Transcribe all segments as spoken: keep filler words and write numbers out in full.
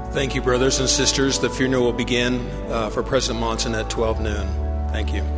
Thank you, brothers and sisters. The funeral will begin uh, for President Monson at twelve noon. Thank you.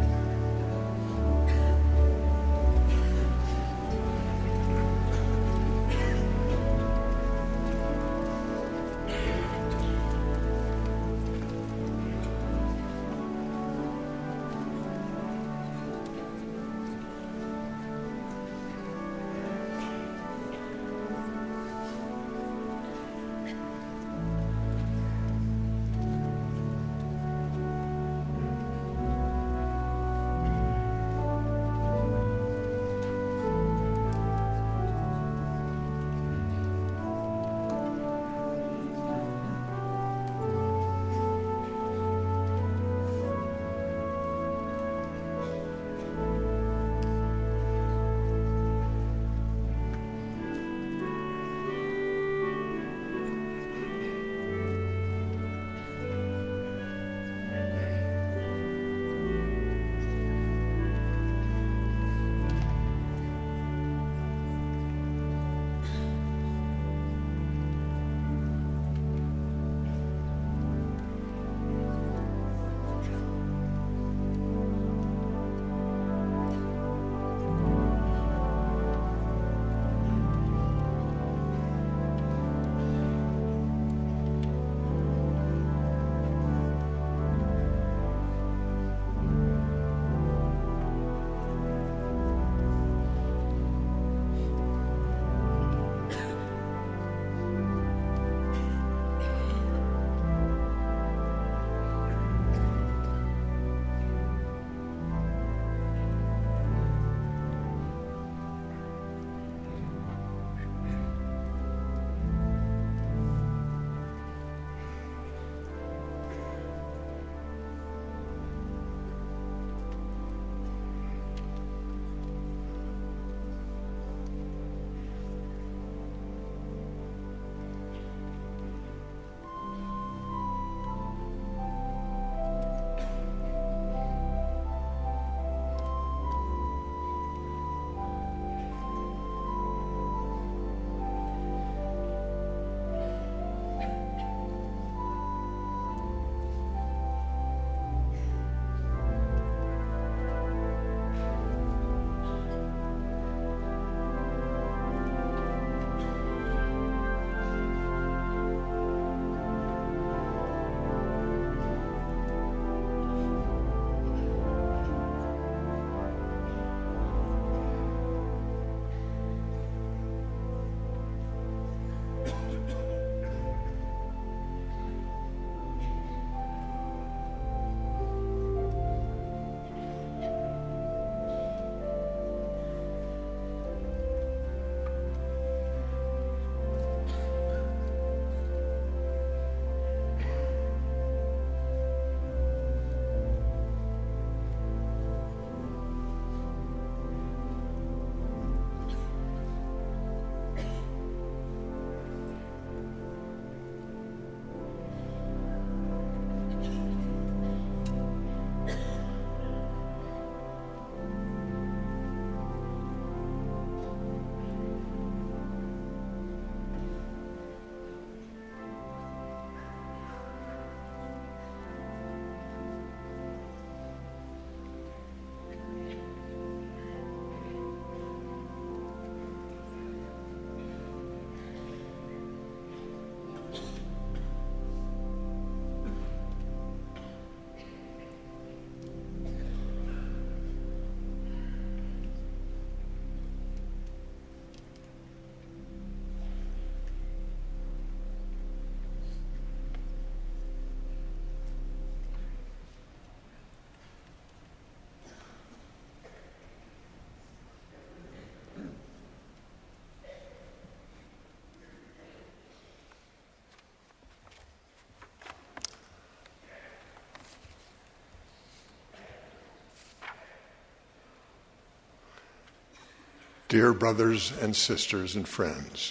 Dear brothers and sisters and friends,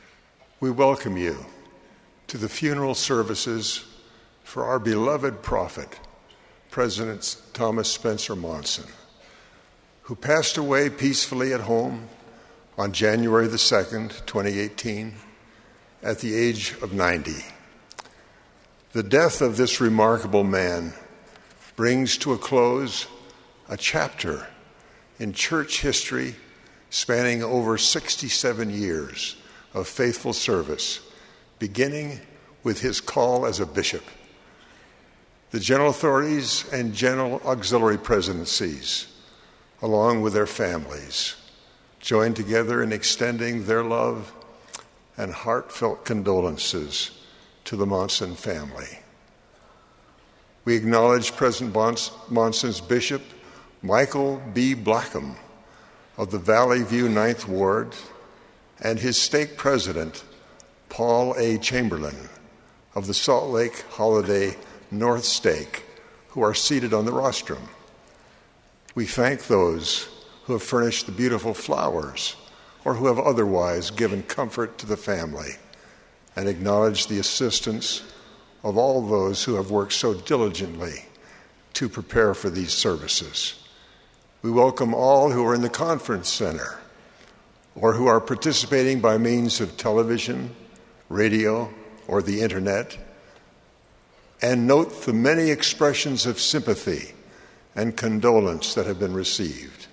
we welcome you to the funeral services for our beloved prophet, President Thomas Spencer Monson, who passed away peacefully at home on January the second, twenty eighteen, at the age of ninety, The death of this remarkable man brings to a close a chapter in church history spanning over sixty-seven years of faithful service, beginning with his call as a bishop. The general authorities and general auxiliary presidencies, along with their families, join together in extending their love and heartfelt condolences to the Monson family. We acknowledge President Monson's Bishop, Michael B. Blackham of the Valley View Ninth Ward, and his stake president, Paul A. Chamberlain of the Salt Lake Holiday North Stake, who are seated on the rostrum. We thank those who have furnished the beautiful flowers or who have otherwise given comfort to the family, and acknowledge the assistance of all those who have worked so diligently to prepare for these services. We welcome all who are in the conference center or who are participating by means of television, radio, or the internet, and note the many expressions of sympathy and condolence that have been received.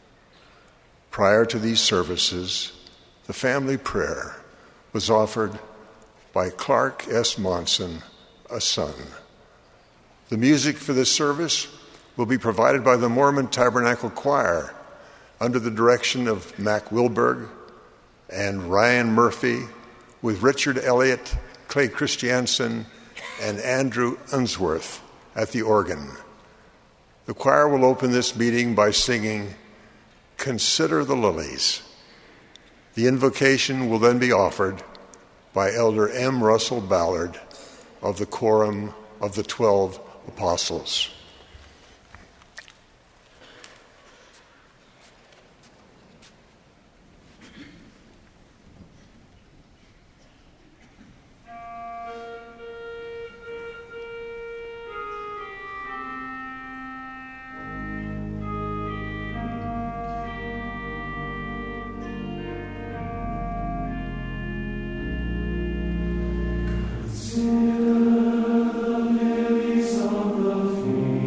Prior to these services, the family prayer was offered by Clark S. Monson, a son. The music for this service will be provided by the Mormon Tabernacle Choir under the direction of Mac Wilberg and Ryan Murphy, with Richard Elliott, Clay Christiansen, and Andrew Unsworth at the organ. The choir will open this meeting by singing "Consider the Lilies." The invocation will then be offered by Elder M. Russell Ballard of the Quorum of the Twelve Apostles. Consider the lilies of the field.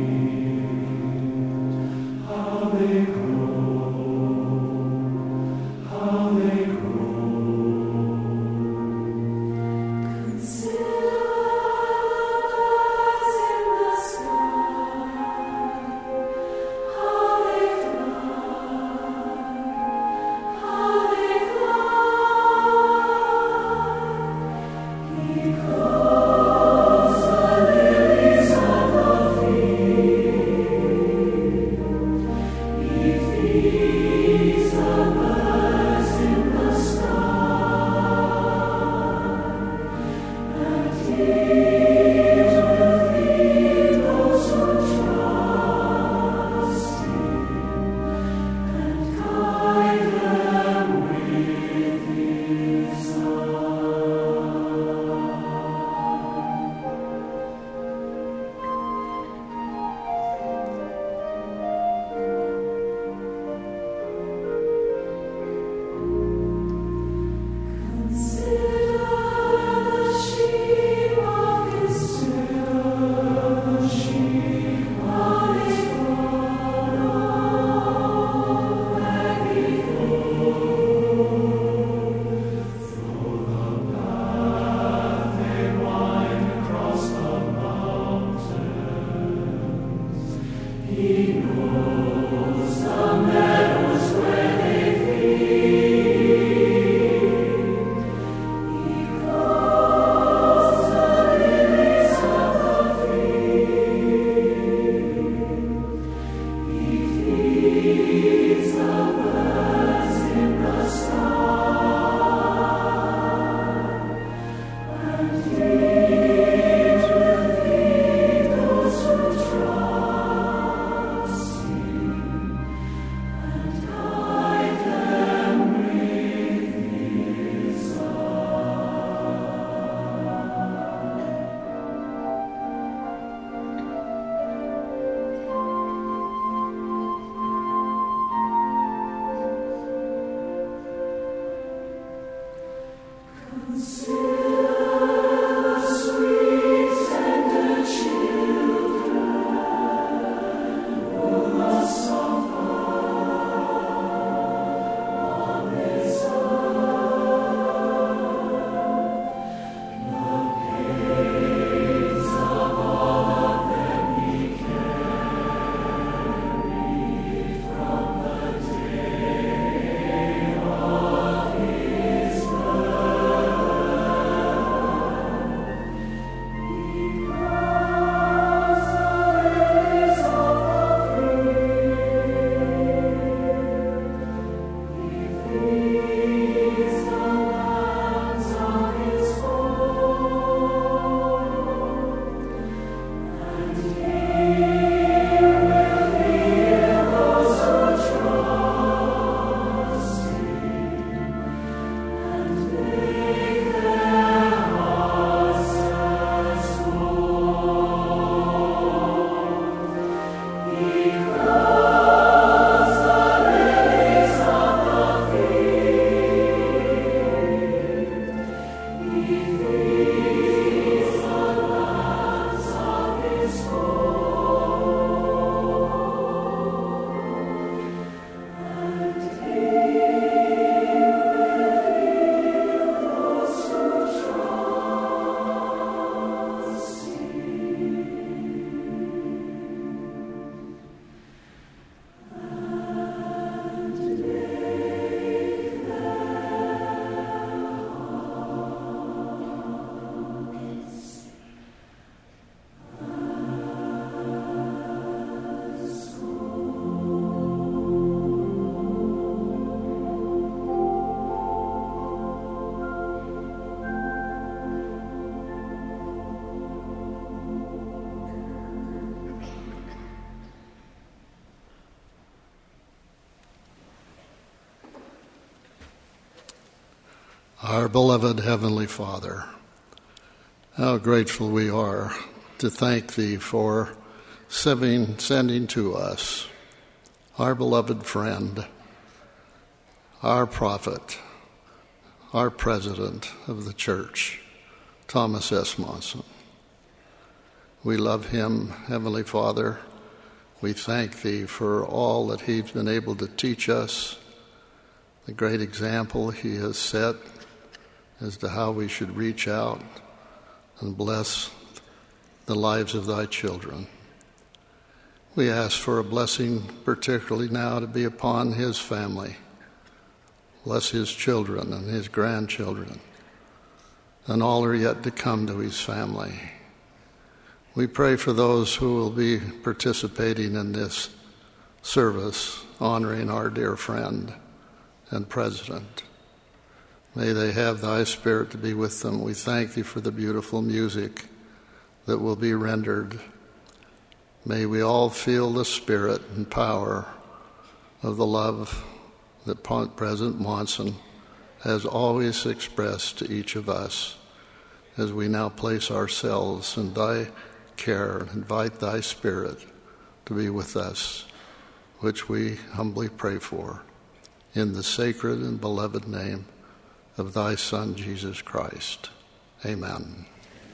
Our beloved Heavenly Father, how grateful we are to thank Thee for sending, sending to us our beloved friend, our prophet, our president of the church, Thomas S. Monson. We love him, Heavenly Father. We thank Thee for all that he's been able to teach us, the great example he has set as to how we should reach out and bless the lives of Thy children. We ask for a blessing particularly now to be upon his family. Bless his children and his grandchildren and all are yet to come to his family. We pray for those who will be participating in this service, honoring our dear friend and president. May they have Thy Spirit to be with them. We thank Thee for the beautiful music that will be rendered. May we all feel the spirit and power of the love that President Monson has always expressed to each of us as we now place ourselves in Thy care and invite Thy Spirit to be with us, which we humbly pray for, in the sacred and beloved name of Thy Son, Jesus Christ. Amen.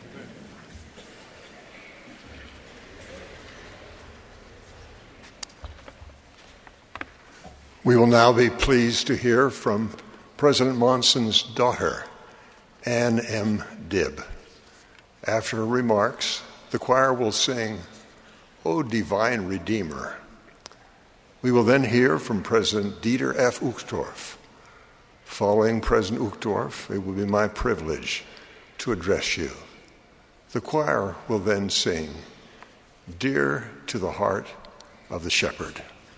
We will now be pleased to hear from President Monson's daughter, Ann M. Dibb. After her remarks, the choir will sing, O Divine Redeemer. We will then hear from President Dieter F. Uchtdorf. Following President Uchtdorf, it will be my privilege to address you. The choir will then sing, Dear to the Heart of the Shepherd.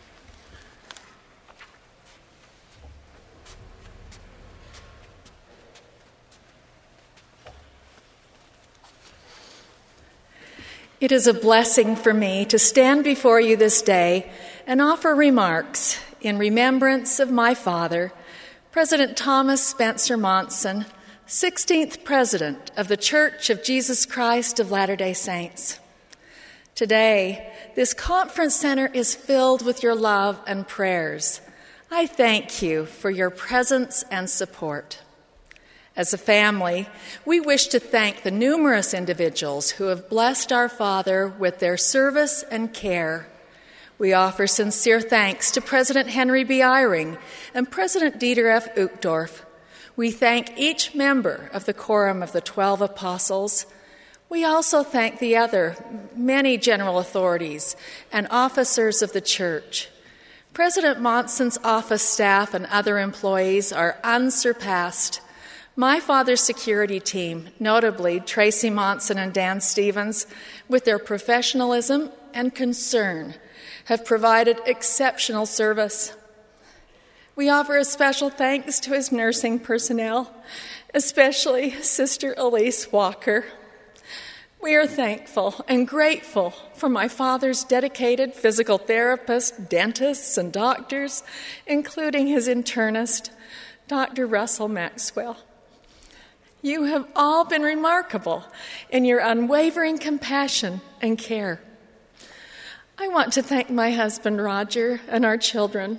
It is a blessing for me to stand before you this day and offer remarks in remembrance of my father, President Thomas Spencer Monson, sixteenth President of the Church of Jesus Christ of Latter-day Saints. Today, this conference center is filled with your love and prayers. I thank you for your presence and support. As a family, we wish to thank the numerous individuals who have blessed our Father with their service and care. We offer sincere thanks to President Henry B. Eyring and President Dieter F. Uchtdorf. We thank each member of the Quorum of the Twelve Apostles. We also thank the other many general authorities and officers of the Church. President Monson's office staff and other employees are unsurpassed. My father's security team, notably Tracy Monson and Dan Stevens, with their professionalism and concern, have provided exceptional service. We offer a special thanks to his nursing personnel, especially Sister Elise Walker. We are thankful and grateful for my father's dedicated physical therapists, dentists, and doctors, including his internist, Doctor Russell Maxwell. You have all been remarkable in your unwavering compassion and care. I want to thank my husband, Roger, and our children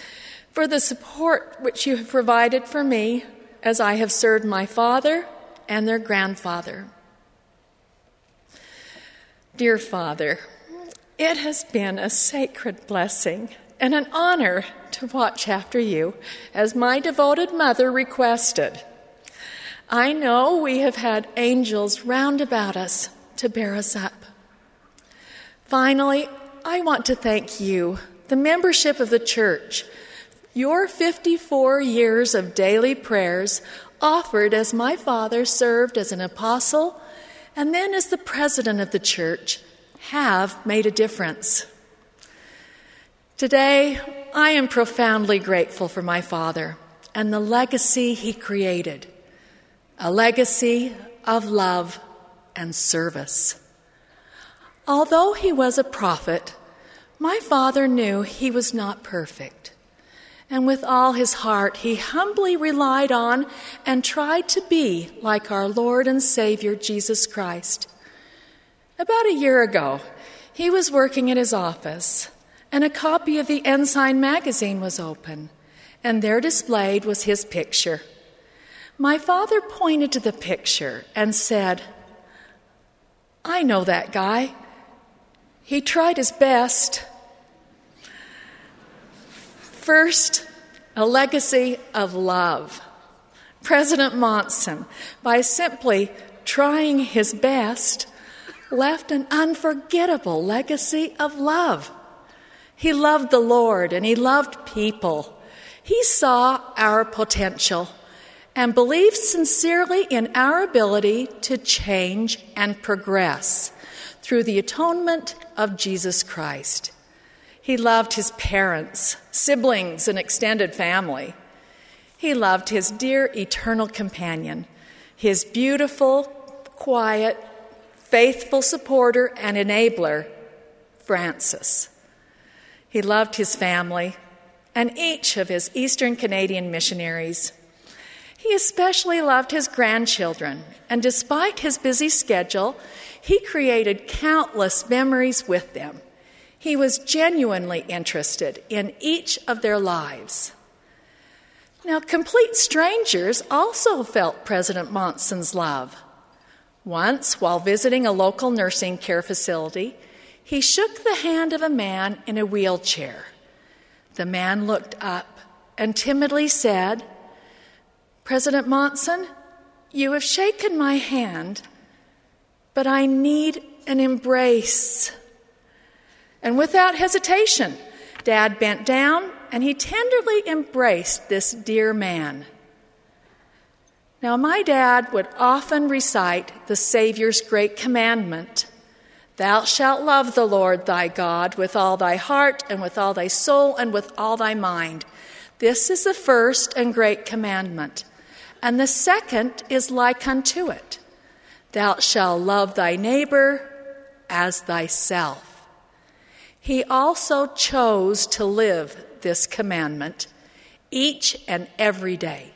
for the support which you have provided for me as I have served my father and their grandfather. Dear Father, it has been a sacred blessing and an honor to watch after you, as my devoted mother requested. I know we have had angels round about us to bear us up. Finally, I want to thank you, the membership of the church, your fifty-four years of daily prayers offered as my father served as an apostle and then as the president of the church have made a difference. Today, I am profoundly grateful for my father and the legacy he created, a legacy of love and service. Although he was a prophet, my father knew he was not perfect, and with all his heart he humbly relied on and tried to be like our Lord and Savior Jesus Christ. About a year ago, he was working at his office, and a copy of the Ensign magazine was open, and there displayed was his picture. My father pointed to the picture and said, "I know that guy. He tried his best." First, a legacy of love. President Monson, by simply trying his best, left an unforgettable legacy of love. He loved the Lord and he loved people. He saw our potential and believed sincerely in our ability to change and progress through the atonement of Jesus Christ. He loved his parents, siblings, and extended family. He loved his dear eternal companion, his beautiful, quiet, faithful supporter and enabler, Francis. He loved his family and each of his Eastern Canadian missionaries. He especially loved his grandchildren, and despite his busy schedule, he created countless memories with them. He was genuinely interested in each of their lives. Now, complete strangers also felt President Monson's love. Once, while visiting a local nursing care facility, he shook the hand of a man in a wheelchair. The man looked up and timidly said, "President Monson, you have shaken my hand, but I need an embrace." And without hesitation, Dad bent down and he tenderly embraced this dear man. Now, my dad would often recite the Savior's great commandment, "Thou shalt love the Lord thy God with all thy heart and with all thy soul and with all thy mind. This is the first and great commandment. And the second is like unto it. Thou shalt love thy neighbor as thyself." He also chose to live this commandment each and every day.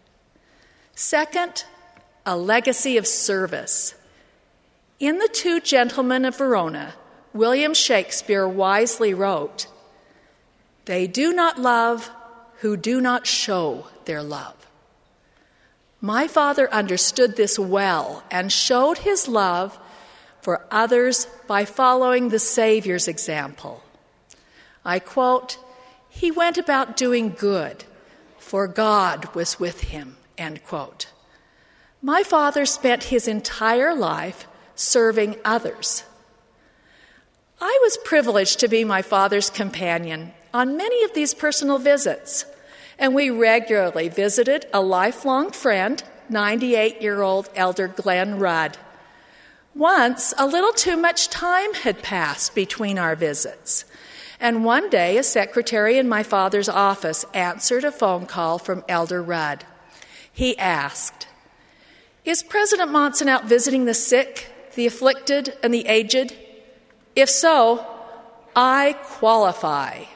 Second, a legacy of service. In The Two Gentlemen of Verona, William Shakespeare wisely wrote, "They do not love who do not show their love." My father understood this well and showed his love for others by following the Savior's example. I quote, "He went about doing good, for God was with him," end quote. My father spent his entire life serving others. I was privileged to be my father's companion on many of these personal visits, and we regularly visited a lifelong friend, ninety-eight-year-old Elder Glenn Rudd. Once, a little too much time had passed between our visits, and one day a secretary in my father's office answered a phone call from Elder Rudd. He asked, "Is President Monson out visiting the sick, the afflicted, and the aged? If so, I qualify."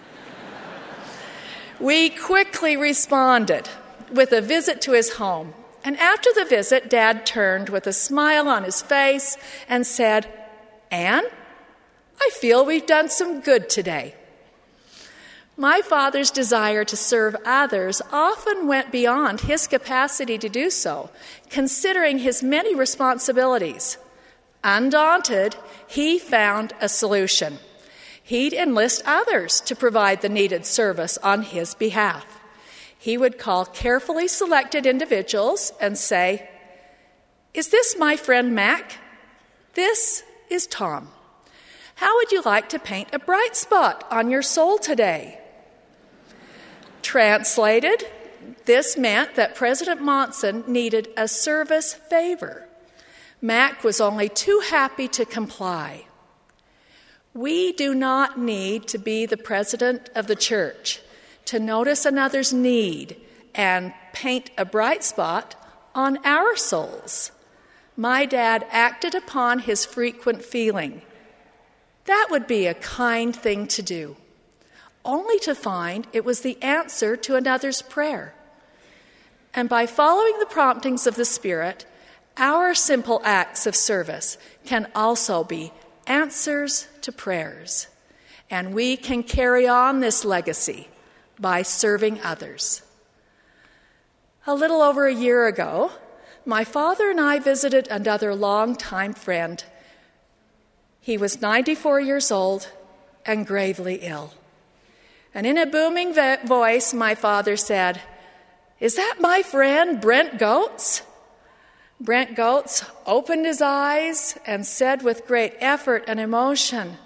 We quickly responded with a visit to his home. And after the visit, Dad turned with a smile on his face and said, "Anne, I feel we've done some good today." My father's desire to serve others often went beyond his capacity to do so, considering his many responsibilities. Undaunted, he found a solution. He'd enlist others to provide the needed service on his behalf. He would call carefully selected individuals and say, "Is this my friend Mac? This is Tom. How would you like to paint a bright spot on your soul today?" Translated, this meant that President Monson needed a service favor. Mac was only too happy to comply. We do not need to be the president of the church to notice another's need and paint a bright spot on our souls. My dad acted upon his frequent feeling. That would be a kind thing to do, only to find it was the answer to another's prayer. And by following the promptings of the Spirit, our simple acts of service can also be answers to prayers. And we can carry on this legacy by serving others. A little over a year ago, my father and I visited another longtime friend. He was ninety-four years old and gravely ill. And in a booming vo- voice, my father said, "Is that my friend Brent Goetz?" Brent Goetz opened his eyes and said with great effort and emotion,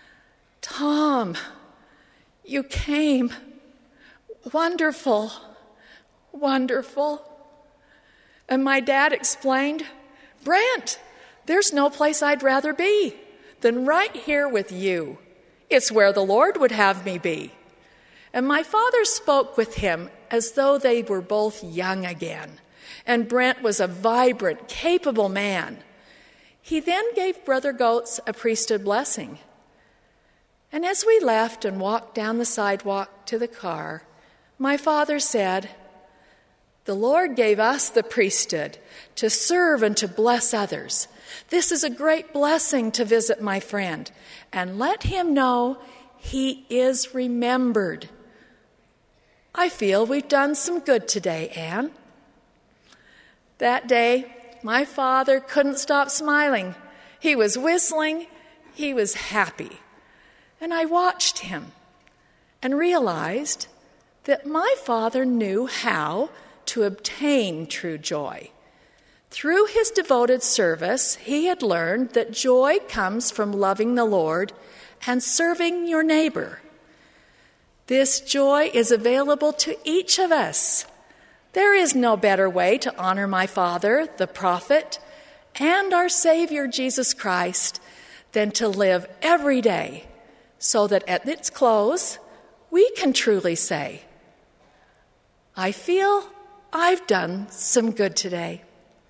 "Tom, you came. Wonderful, wonderful." And my dad explained, "Brent, there's no place I'd rather be than right here with you. It's where the Lord would have me be." And my father spoke with him as though they were both young again. And Brent was a vibrant, capable man. He then gave Brother Goetz a priesthood blessing. And as we left and walked down the sidewalk to the car, my father said, "The Lord gave us the priesthood to serve and to bless others. This is a great blessing to visit my friend, and let him know he is remembered. I feel we've done some good today, Anne." That day, my father couldn't stop smiling. He was whistling. He was happy. And I watched him and realized that my father knew how to obtain true joy. Through his devoted service, he had learned that joy comes from loving the Lord and serving your neighbor. This joy is available to each of us. There is no better way to honor my father, the prophet, and our Savior Jesus Christ than to live every day so that at its close we can truly say, "I feel I've done some good today."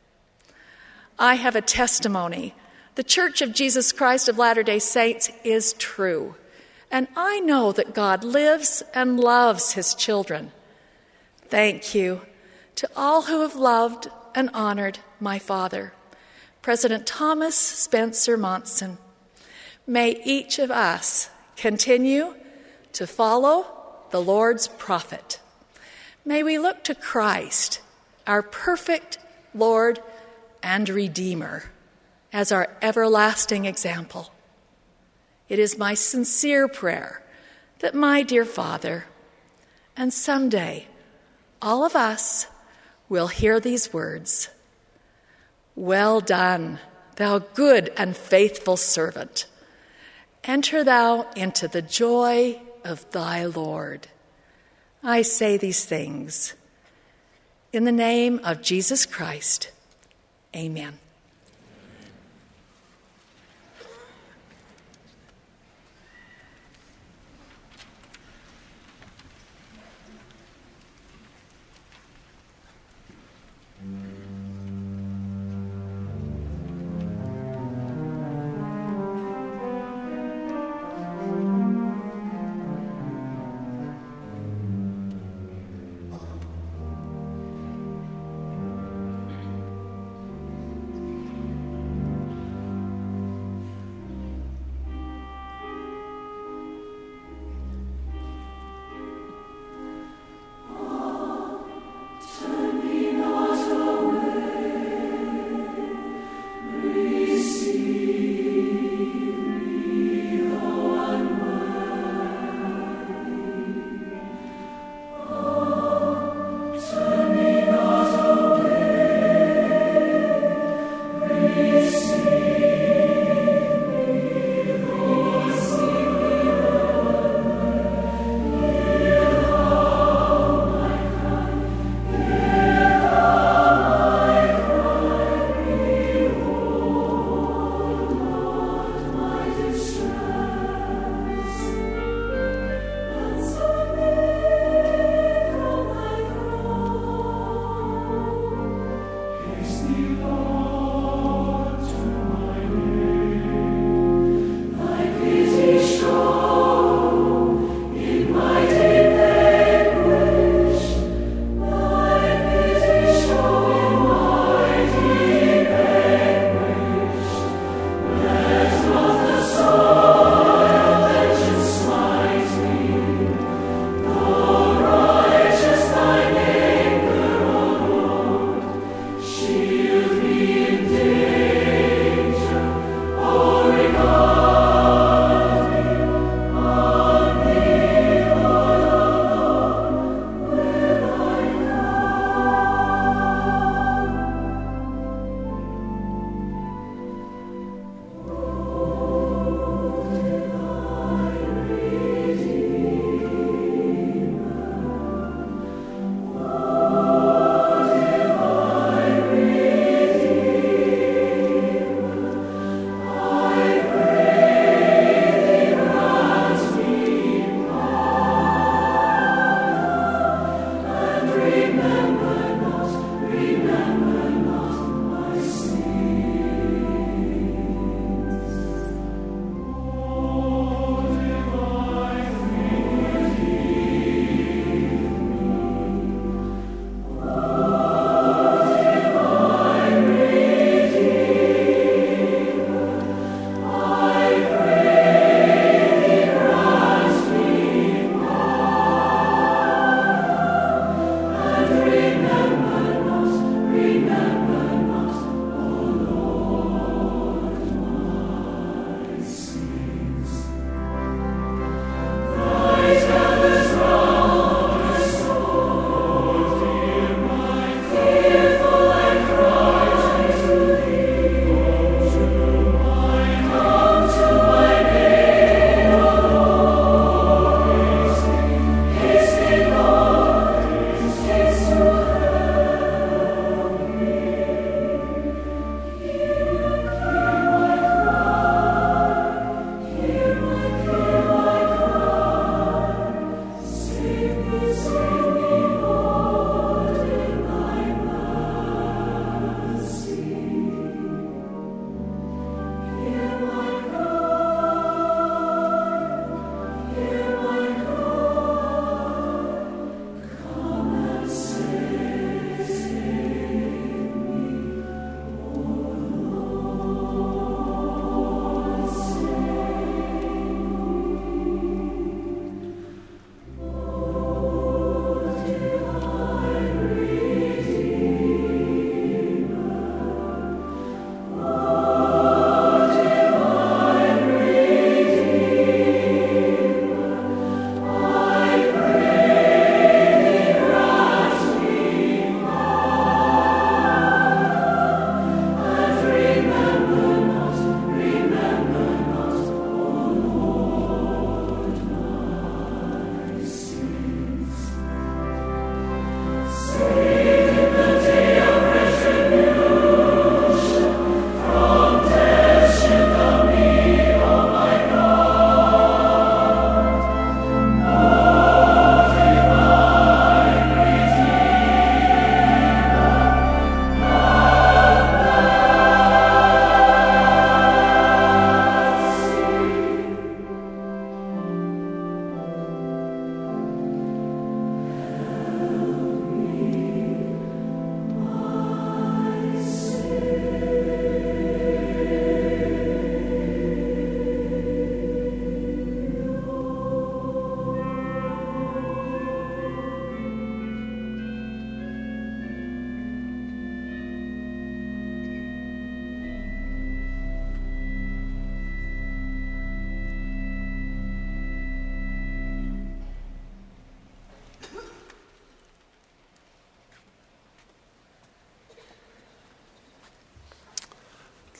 I have a testimony. The Church of Jesus Christ of Latter-day Saints is true, and I know that God lives and loves his children. Thank you to all who have loved and honored my father, President Thomas Spencer Monson. May each of us continue to follow the Lord's prophet. May we look to Christ, our perfect Lord and Redeemer, as our everlasting example. It is my sincere prayer that my dear Father, and someday all of us, will hear these words, "Well done, thou good and faithful servant. Enter thou into the joy of thy Lord." I say these things in the name of Jesus Christ. Amen.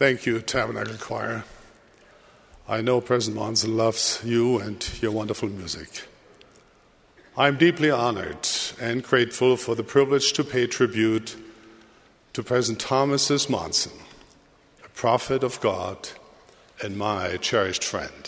Thank you, Tabernacle Choir. I know President Monson loves you and your wonderful music. I'm deeply honored and grateful for the privilege to pay tribute to President Thomas S. Monson, a prophet of God and my cherished friend.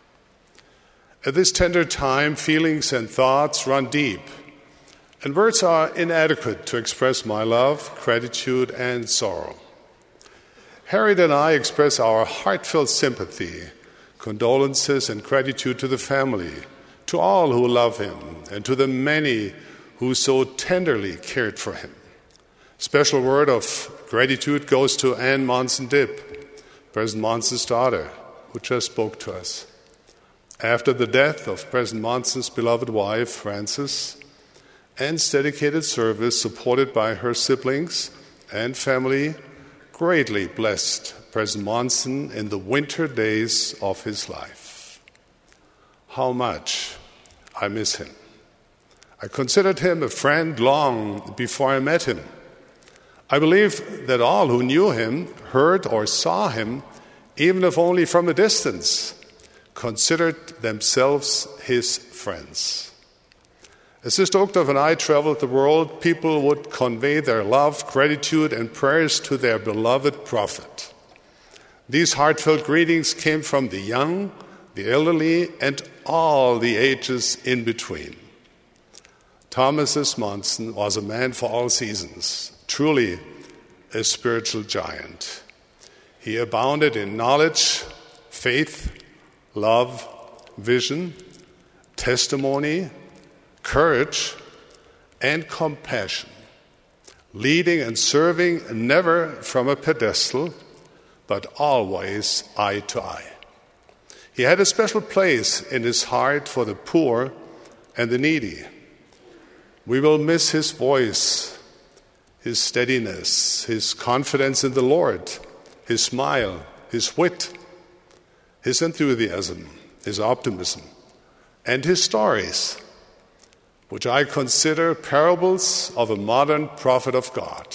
At this tender time, feelings and thoughts run deep, and words are inadequate to express my love, gratitude, and sorrow. Harriet and I express our heartfelt sympathy, condolences, and gratitude to the family, to all who love him, and to the many who so tenderly cared for him. Special word of gratitude goes to Ann Monson Dipp, President Monson's daughter, who just spoke to us. After the death of President Monson's beloved wife, Frances, Ann's dedicated service, supported by her siblings and family, greatly blessed President Monson in the winter days of his life. How much I miss him. I considered him a friend long before I met him. I believe that all who knew him, heard or saw him, even if only from a distance, considered themselves his friends. As Sister Uchtdorf and I traveled the world, people would convey their love, gratitude, and prayers to their beloved prophet. These heartfelt greetings came from the young, the elderly, and all the ages in between. Thomas S. Monson was a man for all seasons, truly a spiritual giant. He abounded in knowledge, faith, love, vision, testimony, courage, and compassion, leading and serving never from a pedestal, but always eye to eye. He had a special place in his heart for the poor and the needy. We will miss his voice, his steadiness, his confidence in the Lord, his smile, his wit, his enthusiasm, his optimism, and his stories, which I consider parables of a modern prophet of God.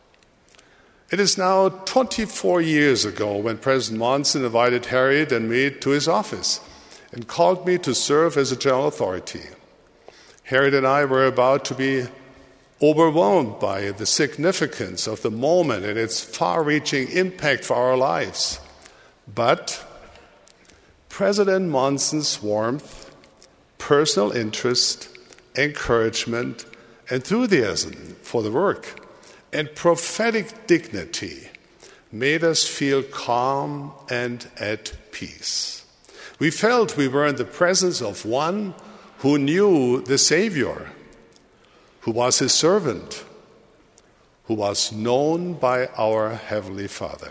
It is now twenty-four years ago when President Monson invited Harriet and me to his office and called me to serve as a general authority. Harriet and I were about to be overwhelmed by the significance of the moment and its far-reaching impact for our lives. But President Monson's warmth, personal interest, encouragement, enthusiasm for the work, and prophetic dignity made us feel calm and at peace. We felt we were in the presence of one who knew the Savior, who was his servant, who was known by our Heavenly Father.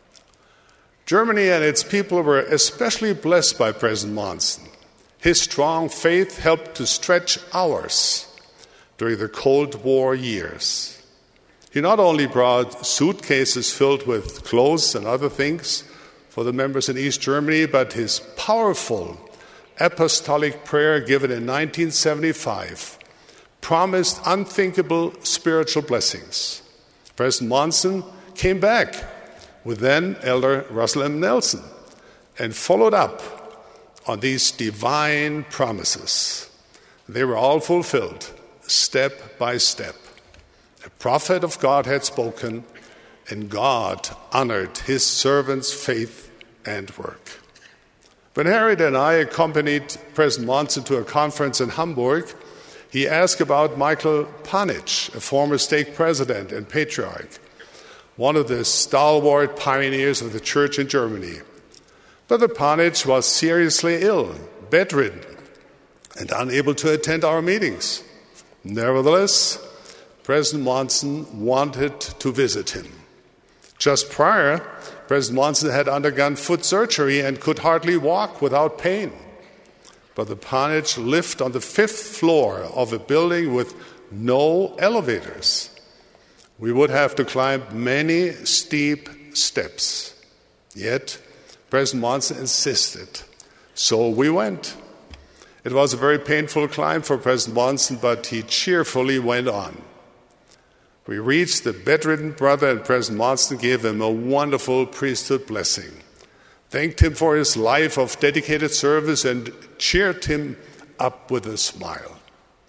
Germany and its people were especially blessed by President Monson. His strong faith helped to stretch ours during the Cold War years. He not only brought suitcases filled with clothes and other things for the members in East Germany, but his powerful apostolic prayer given in nineteen seventy-five promised unthinkable spiritual blessings. President Monson came back with then Elder Russell M. Nelson and followed up on these divine promises. They were all fulfilled, step by step. A prophet of God had spoken, and God honored his servant's faith and work. When Harriet and I accompanied President Monson to a conference in Hamburg, he asked about Michael Panitch, a former stake president and patriarch, one of the stalwart pioneers of the church in Germany. Brother Panitch was seriously ill, bedridden, and unable to attend our meetings. Nevertheless, President Monson wanted to visit him. Just prior, President Monson had undergone foot surgery and could hardly walk without pain. Brother Panitch lived on the fifth floor of a building with no elevators. We would have to climb many steep steps. Yet, President Monson insisted, so we went. It was a very painful climb for President Monson, but he cheerfully went on. We reached the bedridden brother, and President Monson gave him a wonderful priesthood blessing, thanked him for his life of dedicated service, and cheered him up with a smile.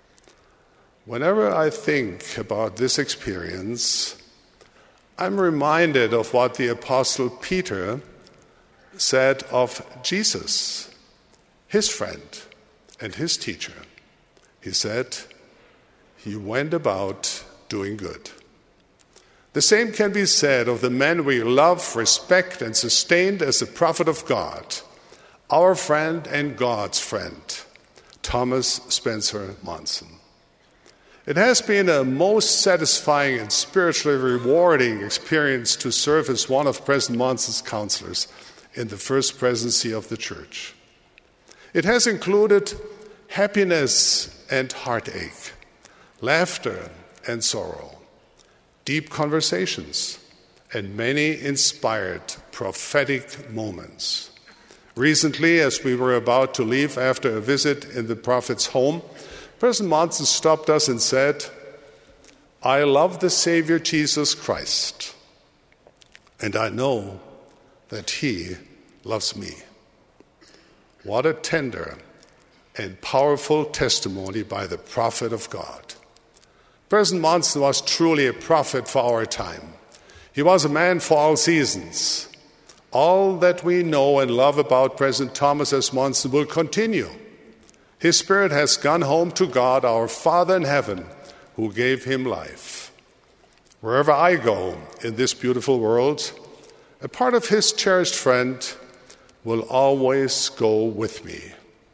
Whenever I think about this experience, I'm reminded of what the Apostle Peter said of Jesus, his friend and his teacher. He said, "He went about doing good." The same can be said of the man we love, respect, and sustained as a prophet of God, our friend and God's friend, Thomas Spencer Monson. It has been a most satisfying and spiritually rewarding experience to serve as one of President Monson's counselors in the first presidency of the church. It has included happiness and heartache, laughter and sorrow, deep conversations, and many inspired prophetic moments. Recently, as we were about to leave after a visit in the prophet's home, President Monson stopped us and said, "I love the Savior Jesus Christ, and I know that He loves me." What a tender and powerful testimony by the prophet of God. President Monson was truly a prophet for our time. He was a man for all seasons. All that we know and love about President Thomas S. Monson will continue. His spirit has gone home to God, our Father in heaven, who gave him life. Wherever I go in this beautiful world, a part of his cherished friend will always go with me.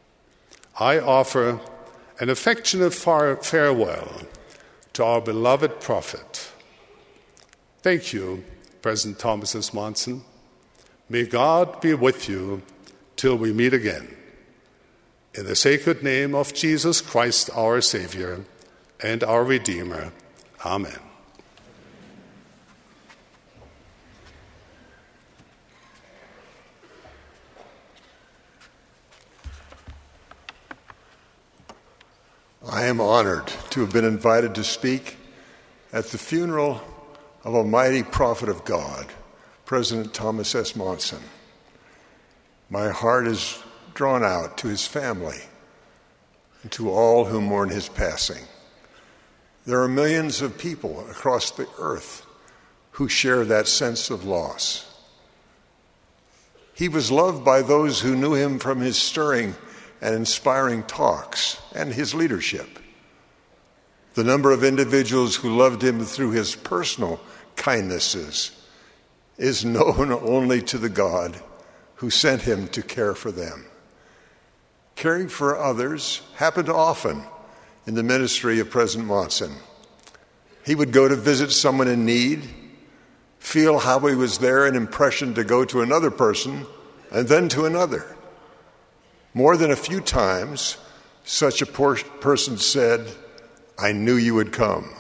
I offer an affectionate far- farewell to our beloved prophet. Thank you, President Thomas S. Monson. May God be with you till we meet again. In the sacred name of Jesus Christ, our Savior and our Redeemer. Amen. I am honored to have been invited to speak at the funeral of a mighty prophet of God, President Thomas S. Monson. My heart is drawn out to his family and to all who mourn his passing. There are millions of people across the earth who share that sense of loss. He was loved by those who knew him from his stirring and inspiring talks and his leadership. The number of individuals who loved him through his personal kindnesses is known only to the God who sent him to care for them. Caring for others happened often in the ministry of President Monson. He would go to visit someone in need, feel how he was there, an impression to go to another person, and then to another. More than a few times, such a por- person said, "I knew you would come."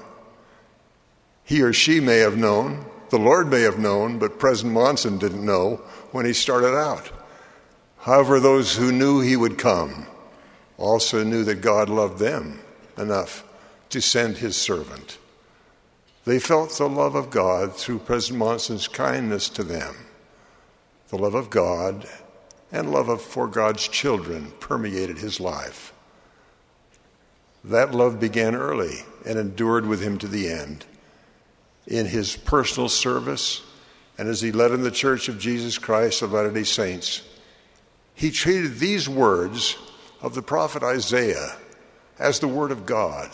He or she may have known, the Lord may have known, but President Monson didn't know when he started out. However, those who knew he would come also knew that God loved them enough to send his servant. They felt the love of God through President Monson's kindness to them. The love of God and love of, for God's children permeated his life. That love began early and endured with him to the end. In his personal service and as he led in the Church of Jesus Christ of Latter-day Saints, he treated these words of the prophet Isaiah as the word of God.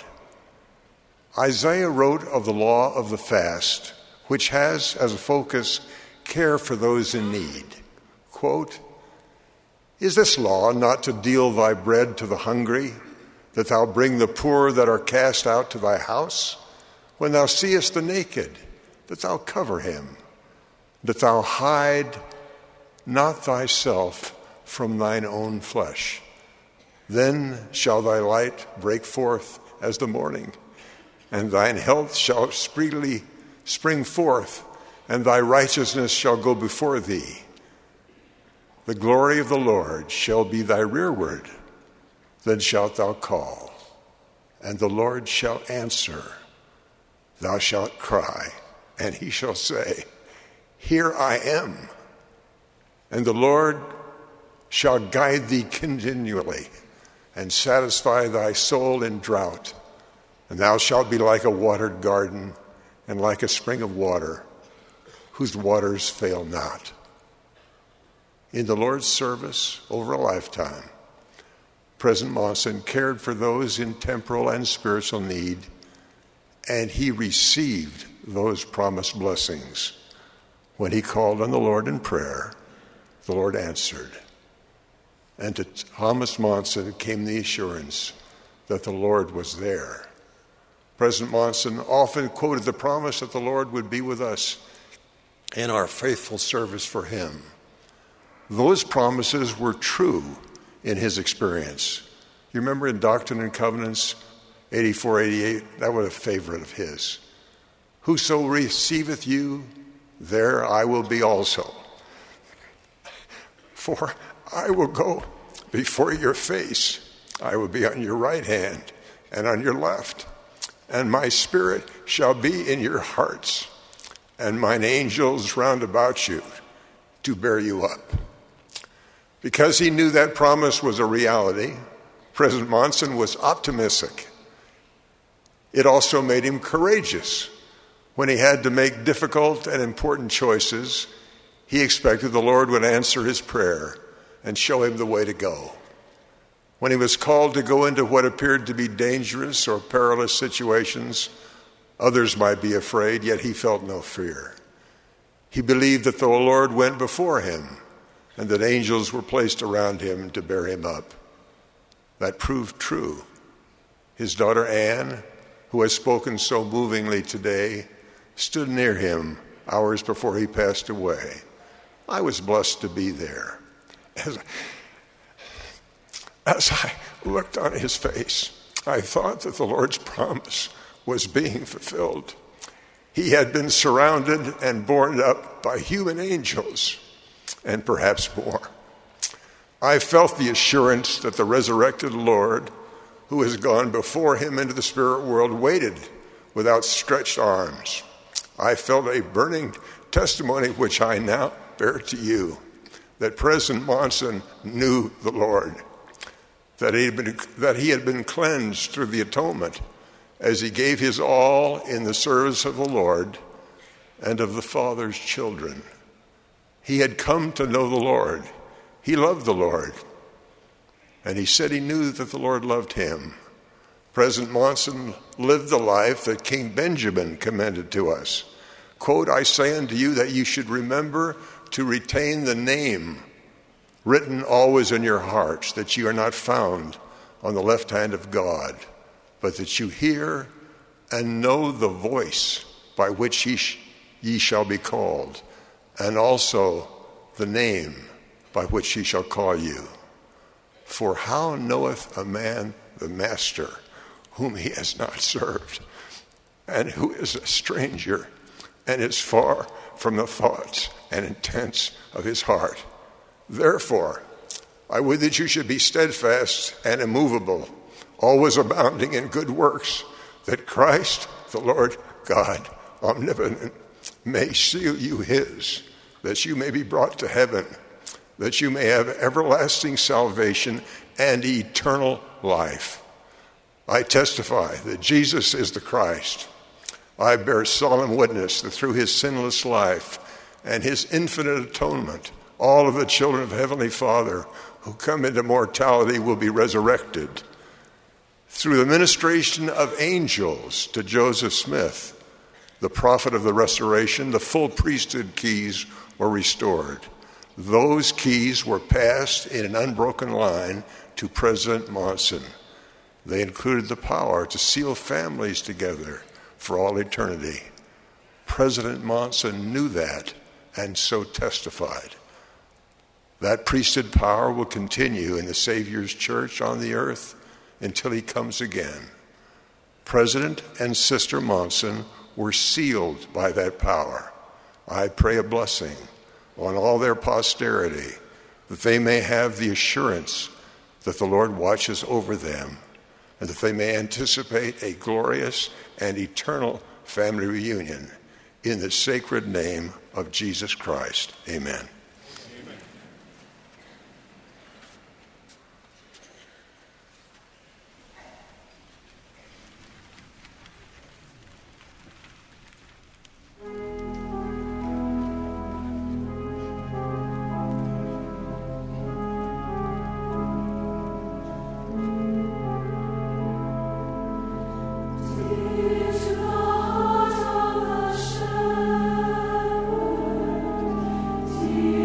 Isaiah wrote of the law of the fast, which has as a focus care for those in need. Quote, "Is this law not to deal thy bread to the hungry, that thou bring the poor that are cast out to thy house? When thou seest the naked, that thou cover him, that thou hide not thyself from thine own flesh. Then shall thy light break forth as the morning, and thine health shall speedily spring forth, and thy righteousness shall go before thee. The glory of the Lord shall be thy rearward. Then shalt thou call, and the Lord shall answer. thou shalt cry, and he shall say, Here I am. And the Lord shall guide thee continually, and satisfy thy soul in drought. And thou shalt be like a watered garden, and like a spring of water, whose waters fail not. In the Lord's service over a lifetime, President Monson cared for those in temporal and spiritual need, and he received those promised blessings. When he called on the Lord in prayer, the Lord answered. And to Thomas Monson came the assurance that the Lord was there. President Monson often quoted the promise that the Lord would be with us in our faithful service for him. Those promises were true in his experience. You remember in Doctrine and Covenants eighty-four eighty-eight, that was a favorite of his. Whoso receiveth you, there I will be also. For I will go before your face. I will be on your right hand and on your left. And my spirit shall be in your hearts, and mine angels round about you to bear you up. Because he knew that promise was a reality, President Monson was optimistic. It also made him courageous. When he had to make difficult and important choices, he expected the Lord would answer his prayer and show him the way to go. When he was called to go into what appeared to be dangerous or perilous situations, others might be afraid, yet he felt no fear. He believed that the Lord went before him and that angels were placed around him to bear him up. That proved true. His daughter Anne, who has spoken so movingly today, stood near him hours before he passed away. I was blessed to be there. As I, as I looked on his face, I thought that the Lord's promise was being fulfilled. He had been surrounded and borne up by human angels, and perhaps more. I felt the assurance that the resurrected Lord, who has gone before him into the spirit world, waited with outstretched arms. I felt a burning testimony, which I now bear to you, that President Monson knew the Lord, that he had been, that he had been cleansed through the atonement as he gave his all in the service of the Lord and of the Father's children. He had come to know the Lord. He loved the Lord. And he said he knew that the Lord loved him. President Monson lived the life that King Benjamin commended to us. Quote, I say unto you that you should remember to retain the name written always in your hearts, that you are not found on the left hand of God, but that you hear and know the voice by which ye, sh- ye shall be called, and also the name by which he shall call you. For how knoweth a man the master whom he has not served, and who is a stranger and is far from the thoughts and intents of his heart? Therefore, I would that you should be steadfast and immovable, always abounding in good works, that Christ, the Lord God, omnipotent, may seal you his, that you may be brought to heaven, that you may have everlasting salvation and eternal life. I testify that Jesus is the Christ. I bear solemn witness that through his sinless life and his infinite atonement, all of the children of Heavenly Father who come into mortality will be resurrected. Through the ministration of angels to Joseph Smith, the prophet of the restoration, the full priesthood keys were restored. Those keys were passed in an unbroken line to President Monson. They included the power to seal families together for all eternity. President Monson knew that and so testified. That priesthood power will continue in the Savior's church on the earth until he comes again. President and Sister Monson were sealed by that power. I pray a blessing on all their posterity, that they may have the assurance that the Lord watches over them, and that they may anticipate a glorious and eternal family reunion. In the sacred name of Jesus Christ, amen. Dear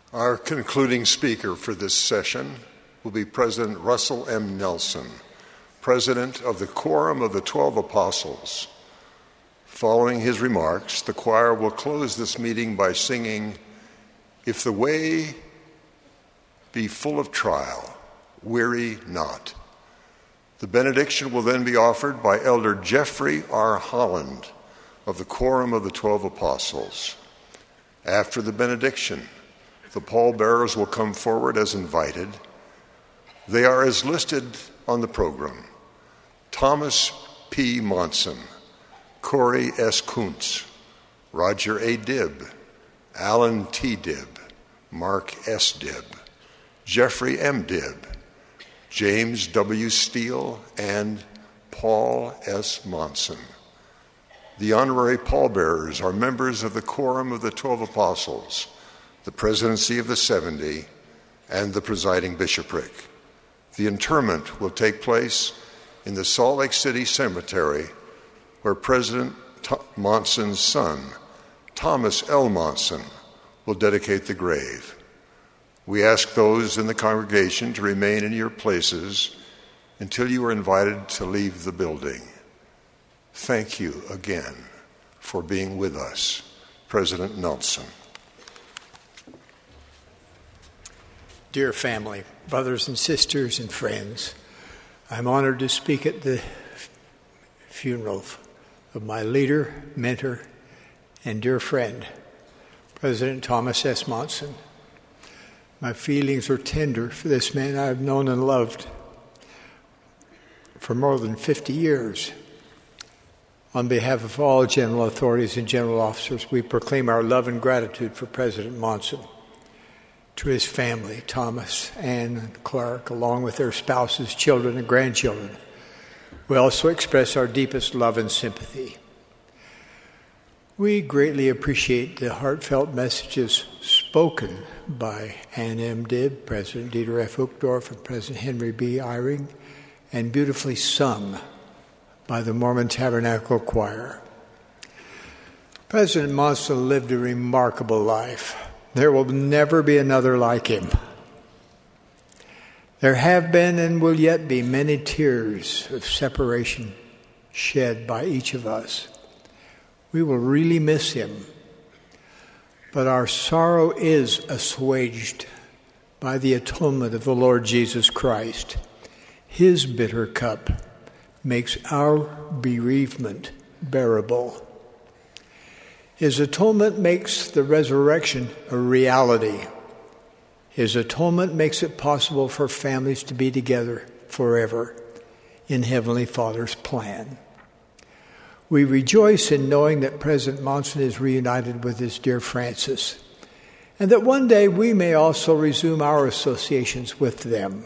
Our concluding speaker for this session will be President Russell M. Nelson, President of the Quorum of the Twelve Apostles. Following his remarks, the choir will close this meeting by singing, "If the way be full of trial, weary not." The benediction will then be offered by Elder Jeffrey R. Holland of the Quorum of the Twelve Apostles. After the benediction, the pallbearers will come forward as invited. They are as listed on the program: Thomas P. Monson, Corey S. Kuntz, Roger A. Dibb, Alan T. Dibb, Mark S. Dibb, Jeffrey M. Dibb, James W. Steele, and Paul S. Monson. The honorary pallbearers are members of the Quorum of the Twelve Apostles, the Presidency of the Seventy, and the presiding bishopric. The interment will take place in the Salt Lake City Cemetery, where President Monson's son, Thomas L. Monson, will dedicate the grave. We ask those in the congregation to remain in your places until you are invited to leave the building. Thank you again for being with us, President Nelson. Dear family, brothers and sisters and friends, I'm honored to speak at the funeral of my leader, mentor, and dear friend, President Thomas S. Monson. My feelings are tender for this man I've known and loved for more than fifty years. On behalf of all general authorities and general officers, we proclaim our love and gratitude for President Monson. To his family, Thomas, Ann, and Clark, along with their spouses, children, and grandchildren, we also express our deepest love and sympathy. We greatly appreciate the heartfelt messages spoken by Ann M. Dibb, President Dieter F. Uchtdorf, and President Henry B. Eyring, and beautifully sung by the Mormon Tabernacle Choir. President Monson lived a remarkable life. There will never be another like him. There have been and will yet be many tears of separation shed by each of us. We will really miss him. But our sorrow is assuaged by the atonement of the Lord Jesus Christ. His bitter cup makes our bereavement bearable. His atonement makes the resurrection a reality. His atonement makes it possible for families to be together forever in Heavenly Father's plan. We rejoice in knowing that President Monson is reunited with his dear Francis, and that one day we may also resume our associations with them.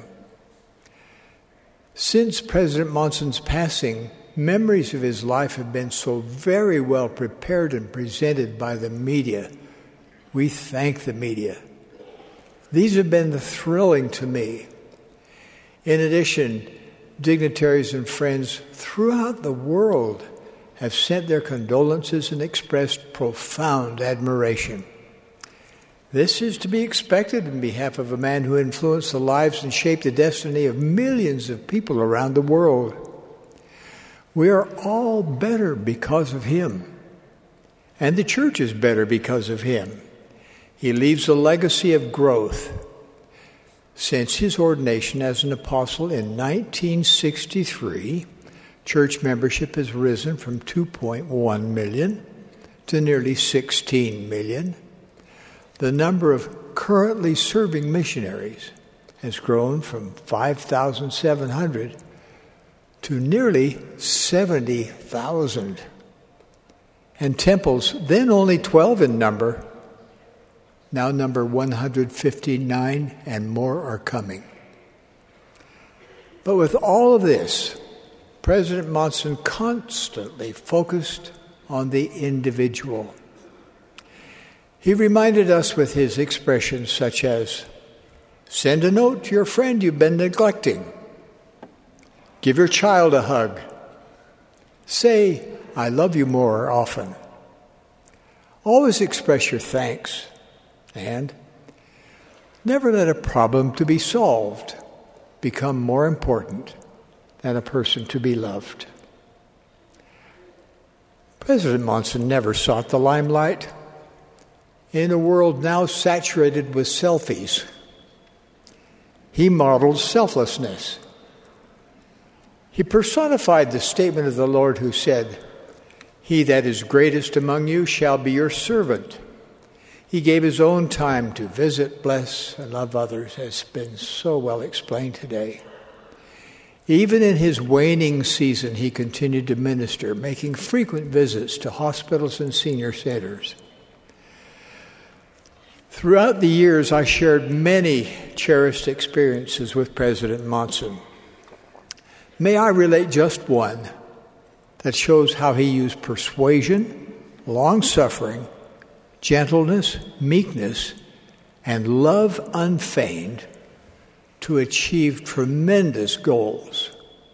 Since President Monson's passing, memories of his life have been so very well prepared and presented by the media. We thank the media. These have been thrilling to me. In addition, dignitaries and friends throughout the world have sent their condolences and expressed profound admiration. This is to be expected on behalf of a man who influenced the lives and shaped the destiny of millions of people around the world. We are all better because of him, and the church is better because of him. He leaves a legacy of growth. Since his ordination as an apostle in nineteen sixty-three, church membership has risen from two point one million to nearly sixteen million. The number of currently serving missionaries has grown from five thousand seven hundred to nearly seventy thousand. And temples, then only twelve in number, now number one hundred fifty-nine, and more are coming. But with all of this, President Monson constantly focused on the individual. He reminded us with his expressions such as, send a note to your friend you've been neglecting. Give your child a hug. Say, I love you more often. Always express your thanks. And Never let a problem to be solved become more important than a person to be loved. President Monson never sought the limelight. In a world now saturated with selfies, he modeled selflessness. He personified the statement of the Lord who said, "He that is greatest among you shall be your servant." He gave his own time to visit, bless, and love others, as has been so well explained today. Even in his waning season, he continued to minister, making frequent visits to hospitals and senior centers. Throughout the years, I shared many cherished experiences with President Monson. May I relate just one that shows how he used persuasion, long-suffering, gentleness, meekness, and love unfeigned to achieve tremendous goals.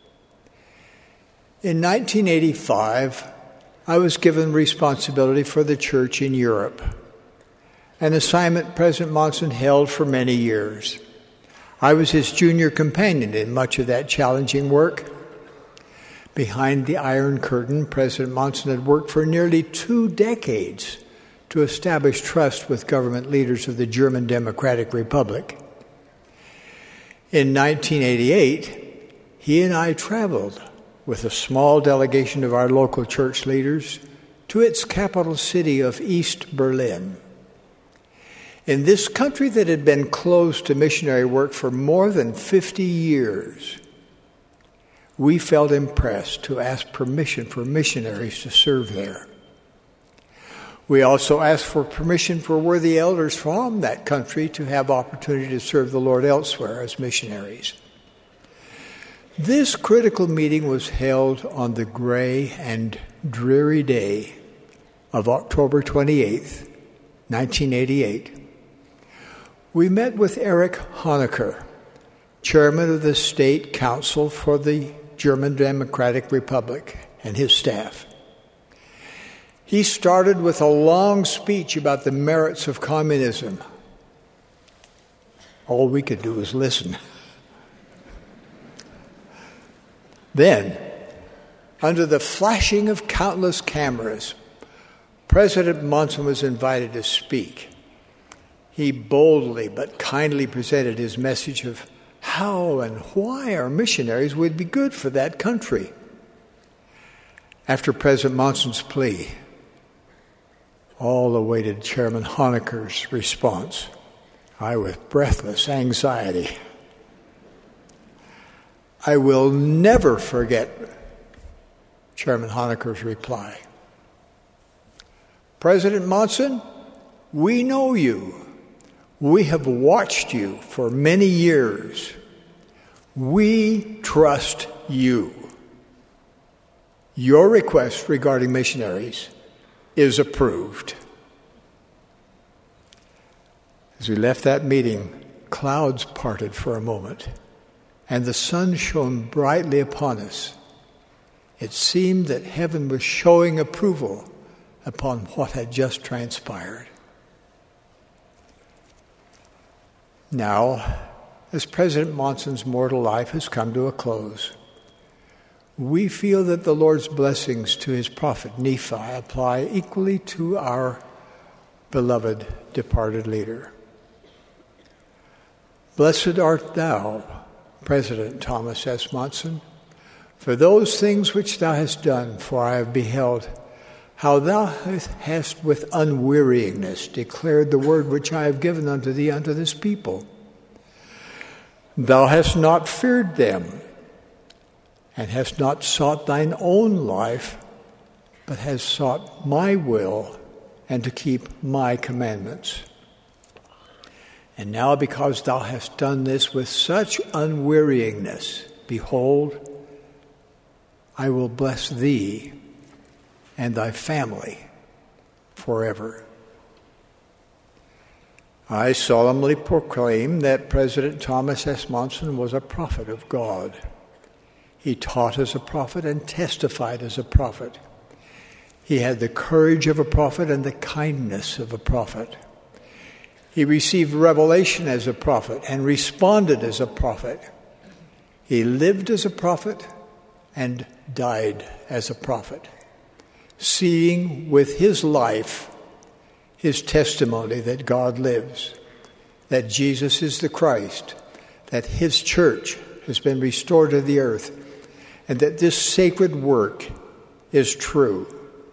In nineteen eighty-five, I was given responsibility for the church in Europe, an assignment President Monson held for many years. I was his junior companion in much of that challenging work. Behind the Iron Curtain, President Monson had worked for nearly two decades to establish trust with government leaders of the German Democratic Republic. In nineteen eighty-eight, he and I traveled with a small delegation of our local church leaders to its capital city of East Berlin. In this country that had been closed to missionary work for more than fifty years, we felt impressed to ask permission for missionaries to serve there. We also asked for permission for worthy elders from that country to have opportunity to serve the Lord elsewhere as missionaries. This critical meeting was held on the gray and dreary day of October twenty-eighth, nineteen eighty-eight. We met with Erich Honecker, chairman of the State Council for the German Democratic Republic, and his staff. He started with a long speech about the merits of communism. All we could do was listen. Then, under the flashing of countless cameras, President Monson was invited to speak. He boldly but kindly presented his message of how and why our missionaries would be good for that country. After President Monson's plea, all awaited Chairman Honecker's response. I, with breathless anxiety. I will never forget Chairman Honecker's reply. President Monson, we know you. We have watched you for many years. We trust you. Your request regarding missionaries is approved. As we left that meeting, clouds parted for a moment, and the sun shone brightly upon us. It seemed that heaven was showing approval upon what had just transpired. Now, as President Monson's mortal life has come to a close, we feel that the Lord's blessings to his prophet Nephi apply equally to our beloved departed leader. Blessed art thou, President Thomas S. Monson, for those things which thou hast done, for I have beheld how thou hast with unwearyingness declared the word which I have given unto thee unto this people. Thou hast not feared them, and hast not sought thine own life, but hast sought my will and to keep my commandments. And now because thou hast done this with such unwearyingness, behold, I will bless thee and thy family forever. I solemnly proclaim that President Thomas S. Monson was a prophet of God. He taught as a prophet and testified as a prophet. He had the courage of a prophet and the kindness of a prophet. He received revelation as a prophet and responded as a prophet. He lived as a prophet and died as a prophet, seeing with his life his testimony that God lives, that Jesus is the Christ, that his church has been restored to the earth, and that this sacred work is true.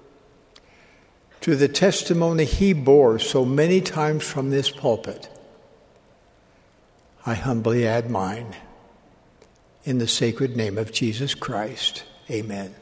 To the testimony he bore so many times from this pulpit, I humbly add mine. In the sacred name of Jesus Christ, amen.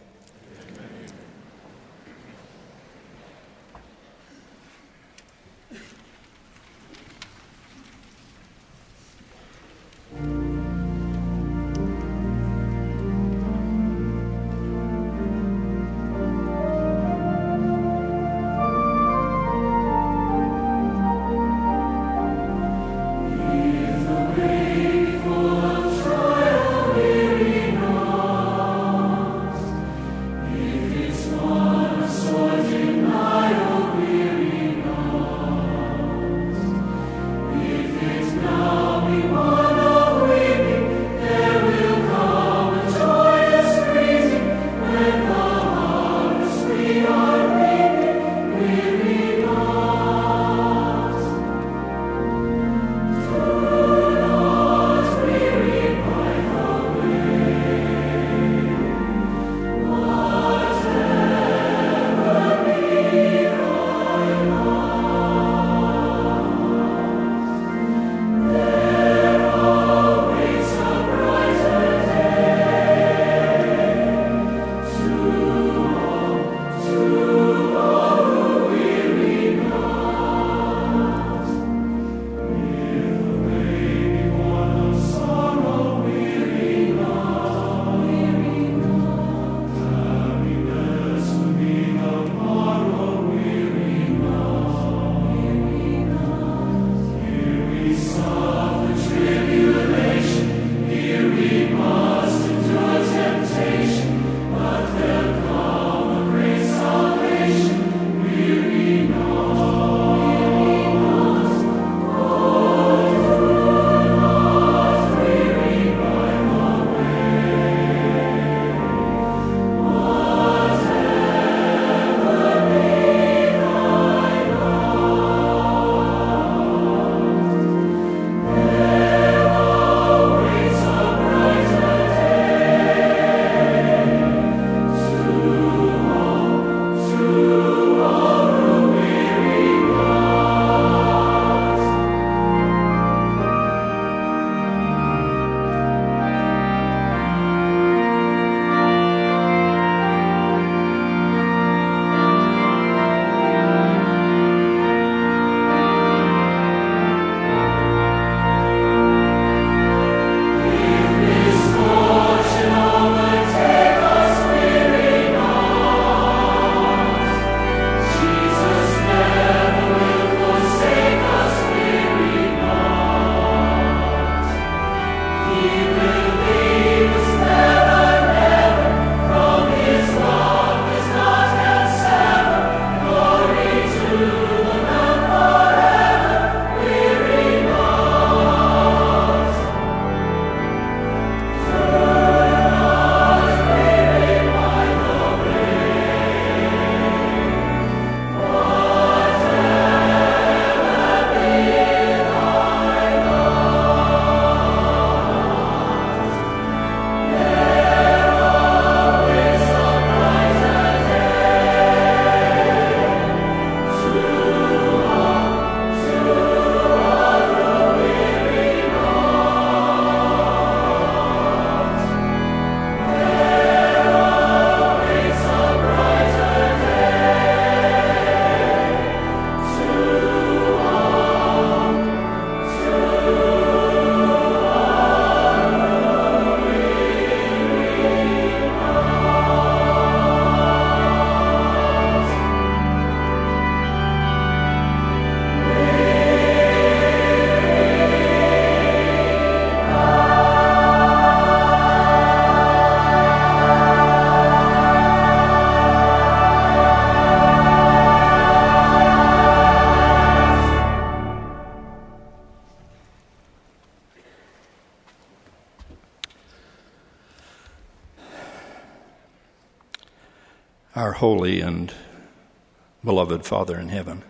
our holy and beloved Father in heaven,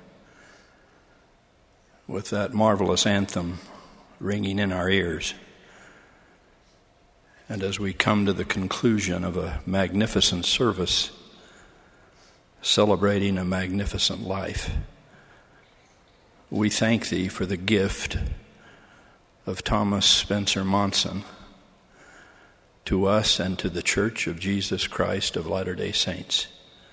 with that marvelous anthem ringing in our ears, and as we come to the conclusion of a magnificent service celebrating a magnificent life, we thank Thee for the gift of Thomas Spencer Monson to us and to the Church of Jesus Christ of Latter-day Saints.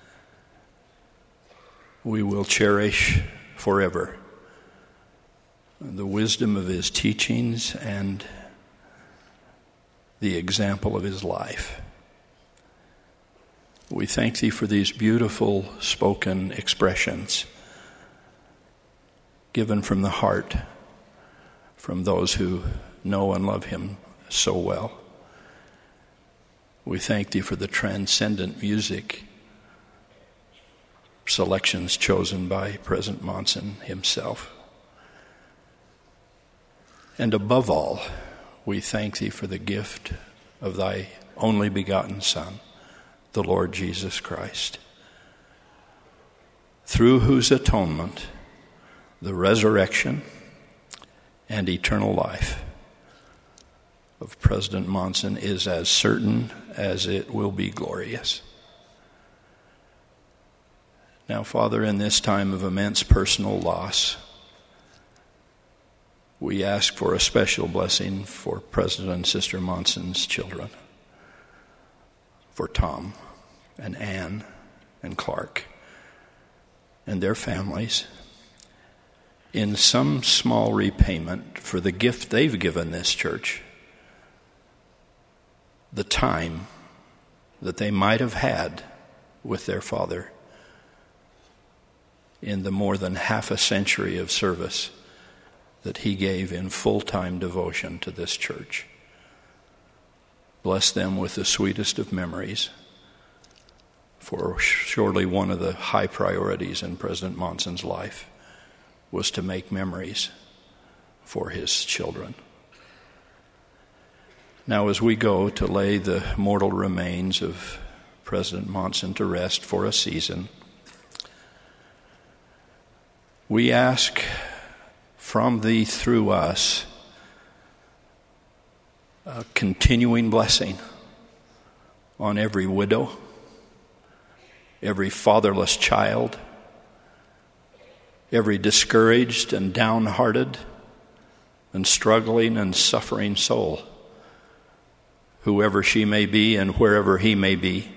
We will cherish forever the wisdom of his teachings and the example of his life. We thank Thee for these beautiful spoken expressions given from the heart, from those who know and love him so well. We thank Thee for the transcendent music selections chosen by President Monson himself. And above all, we thank Thee for the gift of Thy only begotten Son, the Lord Jesus Christ, through whose atonement the resurrection and eternal life of President Monson is as certain as it will be glorious. Now, Father, in this time of immense personal loss, we ask for a special blessing for President and Sister Monson's children, for Tom and Ann and Clark and their families, in some small repayment for the gift they've given this church, the time that they might have had with their father in the more than half a century of service that he gave in full-time devotion to this church. Bless them with the sweetest of memories, for surely one of the high priorities in President Monson's life was to make memories for his children. Now, as we go to lay the mortal remains of President Monson to rest for a season, we ask from Thee through us a continuing blessing on every widow, every fatherless child, every discouraged and downhearted and struggling and suffering soul, whoever she may be and wherever he may be,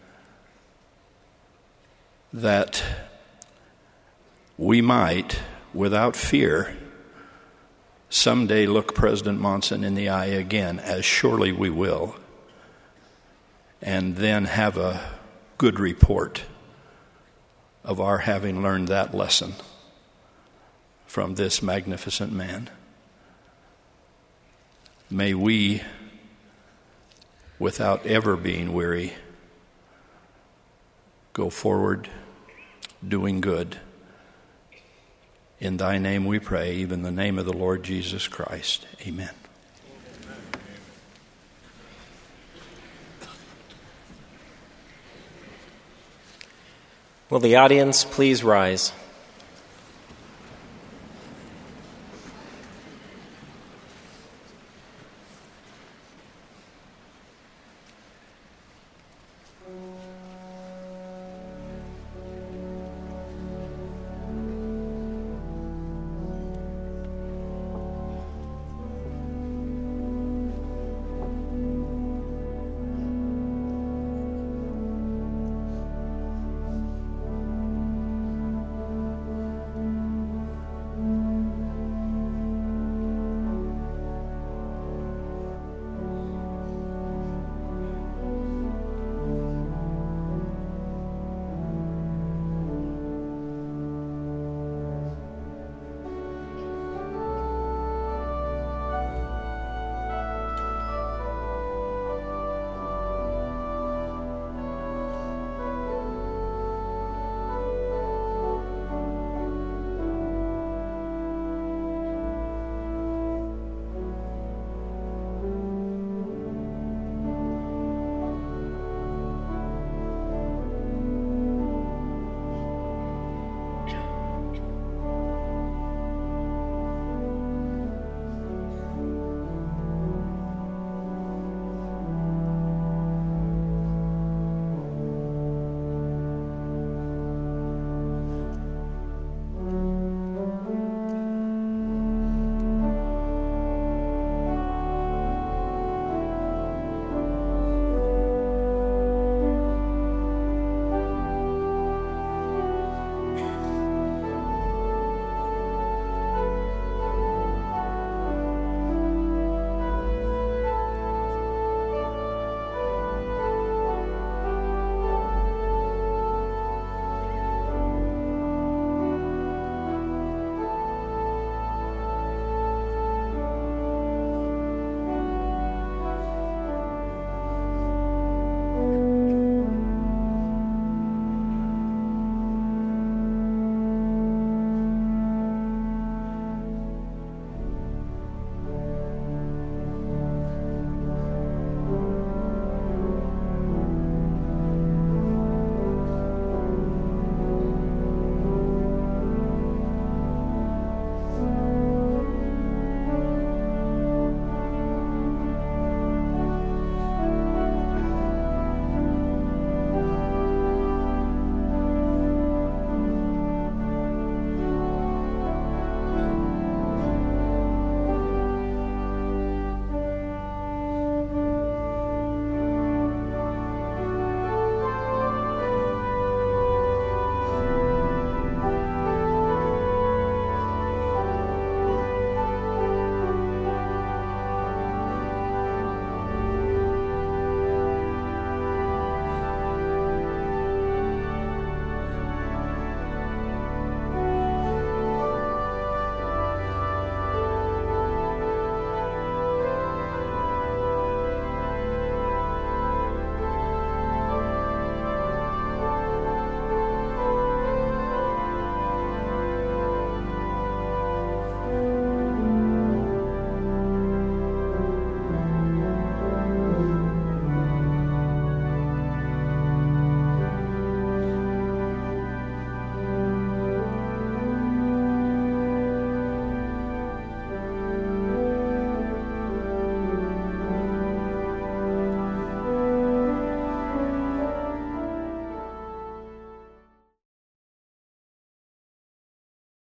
that we might, without fear, someday look President Monson in the eye again, as surely we will, and then have a good report of our having learned that lesson from this magnificent man. May we, without ever being weary, go forward doing good. In Thy name we pray, even in the name of the Lord Jesus Christ. Amen. Will the audience please rise?